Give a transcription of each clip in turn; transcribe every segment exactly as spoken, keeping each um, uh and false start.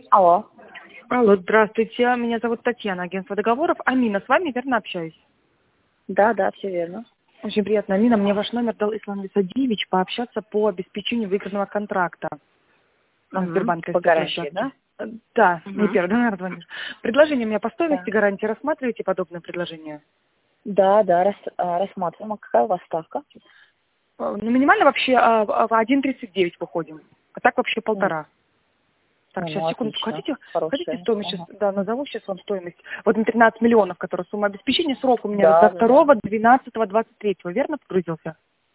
Алло. Алло, здравствуйте. Меня зовут Татьяна, агентство договоров. Амина, с вами верно общаюсь? Да, да, все верно. Очень приятно, Амина. Мне ваш номер дал Ислам Висадиевич пообщаться по обеспечению выигранного контракта на Угу. Сбербанка По гарантии, площадке. да? Э, Да, не Угу. первый, наверное, звонишь. Предложение у меня по стоимости Да. гарантии. Рассматриваете подобное предложение? Да, да, рас, а, рассматриваем. А какая у вас ставка? Э, Ну, минимально вообще а, а, в один тридцать девять выходим. А так вообще М, полтора. Так, ой, сейчас, ну, секундочку. отлично. Хотите, хотите Хорошая. стоимость? Сейчас, Ага. да, назову сейчас вам стоимость. Вот на тринадцать миллионов, которая сумма обеспечения. Срок у меня до Да, да, да. второго двенадцатого двадцать третьего. Верно погрузился?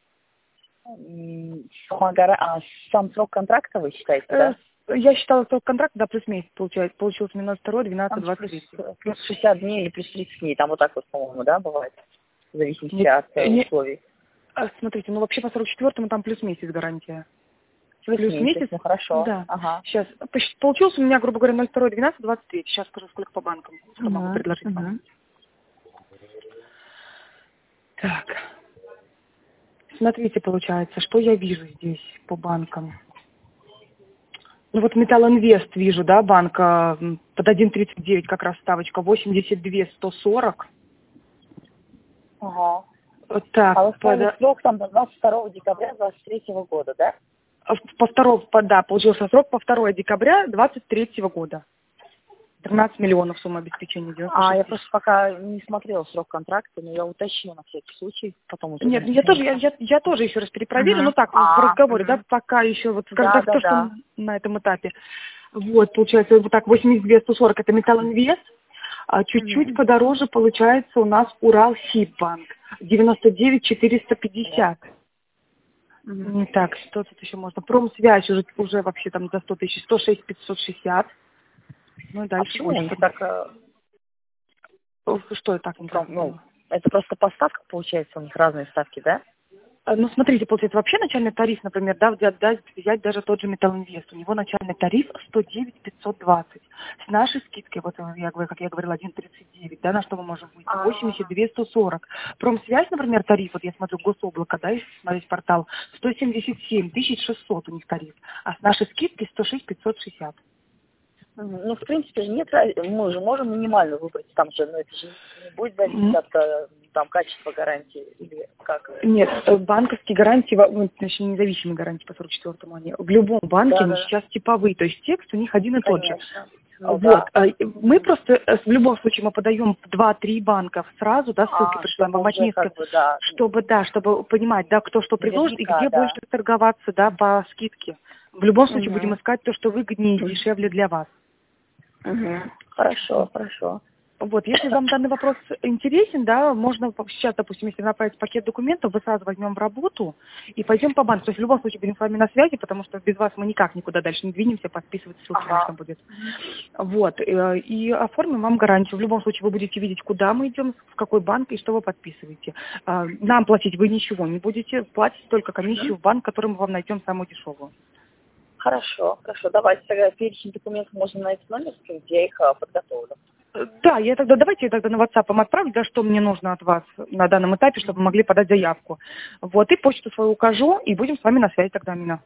М, сама гара- а, сам срок контракта вы считаете, Э, да? с- Я считала, что контракт, да, плюс месяц получается. Получился минус второй, двенадцатый, Там же двадцать плюс, третий. плюс шестьдесят дней или плюс тридцать дней. Там вот так вот, по-моему, да, бывает? В зависимости Нет, от э, э, не, условий. а, смотрите, ну вообще по сорок четвёртому там плюс месяц гарантия. Плюс Плюс месяц, месяц, ну хорошо. да. Ага. Сейчас, получился у меня, грубо говоря, ноль второй, двенадцатый, двадцать третий. Сейчас скажу, сколько по банкам, что могу Угу. предложить вам. Угу. Так, смотрите, получается, что я вижу здесь по банкам. Ну вот Металлинвест вижу, да, банка м, под один тридцать девять как раз ставочка, восемьдесят два сто сорок. Ага. Вот А так, вы ставили под, срок там до двадцать второго декабря двадцать третьего года, да? а по второго, по- да, получился срок по второго декабря двадцать третьего года. тринадцать миллионов сумма обеспечения, девяносто А, шесть я тысяч. просто пока не смотрела срок контракта, но я уточню на всякий случай, потом уже Нет, на ну я тоже, я, секундочку. я, я тоже еще раз перепроверю, но Угу. так, в А, разговоре, да, угу. пока еще, вот, скажем Да, так, да, то, что да. на этом этапе. Вот, получается, вот так, восемьдесят два сто сорок это Металлинвест, а чуть-чуть Угу. подороже получается у нас Уралсиббанк, девяносто девять четыреста пятьдесят. Угу. М, Так, что тут еще можно? Промсвязь уже, уже вообще там за сто тысяч, сто шесть пятьсот шестьдесят. Ну и А дальше почему у больше. них так, э, Ух, что я так не пром- поняла? ну, это просто по ставкам получается, у них разные ставки, да? А, Ну, смотрите, получается, вообще начальный тариф, например, да, взять, да, взять даже тот же Металлинвест, у него начальный тариф сто девять пятьсот двадцать. С нашей скидкой, вот э, я говорю, как я говорила, один тридцать девять, да, на что мы можем выйти, А, восемьдесят два сто сорок. Промсвязь, например, тариф, вот я смотрю, Гособлако, да, если смотреть портал, сто семьдесят семь тысяч шестьсот у них тариф, а с нашей скидкой сто шесть пятьсот шестьдесят. мгм. Ну, в принципе, же нет, раз- мы же можем минимально выбрать, там же, ну, это же не будет зависеть М, от э, там, качества гарантии или как? Нет, э, банковские гарантии, во- ну, точнее, независимые гарантии по сорок четвёртому, они в любом банке, Да, они да, сейчас типовые, то есть текст у них один и тот же. конечно. Ну Вот. да. а, и Мы просто, э, в любом случае, мы подаем в два-три банка сразу, да, ссылки А, присылаем, чтобы вам от уже несколько, как бы, да, чтобы, да, чтобы понимать, да, кто что предложит и наверняка, где да. больше торговаться, да, по скидке. В любом случае будем Угу. искать то, что выгоднее и дешевле для вас. Угу. Хорошо, хорошо. Вот, если вам данный вопрос интересен, да, можно сейчас, допустим, если направить пакет документов, вы сразу возьмем в работу и пойдем по банку. То есть в любом случае будем с вами на связи, потому что без вас мы никак никуда дальше не двинемся, подписывать ссылки Ага. нужно будет. Вот, э, и оформим вам гарантию. В любом случае вы будете видеть, куда мы идем, в какой банк и что вы подписываете. А, Нам платить вы ничего не будете, платите только комиссию в банк, который мы вам найдем самую дешевую. Хорошо, хорошо. Давайте тогда перечень документов можно на этот номер скинуть, я их а, подготовлю. Э, Да, я тогда, давайте я тогда на WhatsApp вам отправлю, да, что мне нужно от вас на данном этапе, чтобы вы могли подать заявку. Вот, и почту свою укажу, и будем с вами на связи тогда, Амина.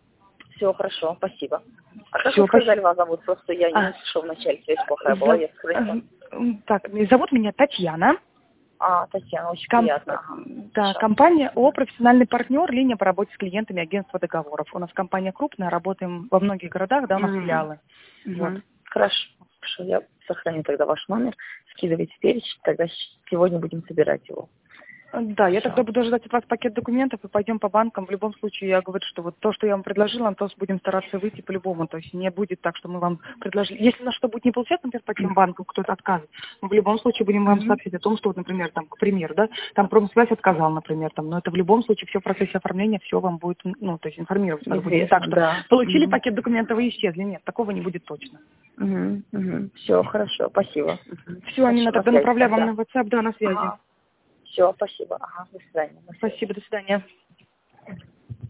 Все, хорошо, спасибо. А как вы Все, сказали, спасибо. вас зовут? Просто я не А, услышала вначале, связь плохая была, за- я скрыла. э, так, зовут меня Татьяна. А, Татьяна, очень Ком- приятно. Ага, да, хорошо. компания О, профессиональный партнер, линия по работе с клиентами, агентство договоров. У нас компания крупная, работаем во многих городах, да, у нас Мгм. филиалы. Вот. Мгм. Хорошо, хорошо, я сохраню тогда ваш номер, скидывайте перечень, тогда с- сегодня будем собирать его. Да, я тогда Все. буду ждать от вас пакет документов и пойдем по банкам. В любом случае, я говорю, что вот то, что я вам предложила, то будем стараться выйти по-любому. То есть не будет так, что мы вам предложили. Если на что будет не получаться, например, по тем банкам кто-то откажет, мы в любом случае будем вам Мгм. сообщить о том, что, вот, например, там, к примеру, да, там промсвязь отказал, например, там, но это в любом случае все в процессе оформления, все вам будет, ну, то есть информировать сразу будет. Не так, Известно, что да. получили пакет документов и исчезли. Нет, такого не будет точно. Все, хорошо, спасибо. Мгм. Все, Амина, Хорошо, на тогда связи направляю вам на тогда. WhatsApp, да, на связи. Ага. Все, спасибо. Ага, до свидания. На связи. Спасибо, до свидания.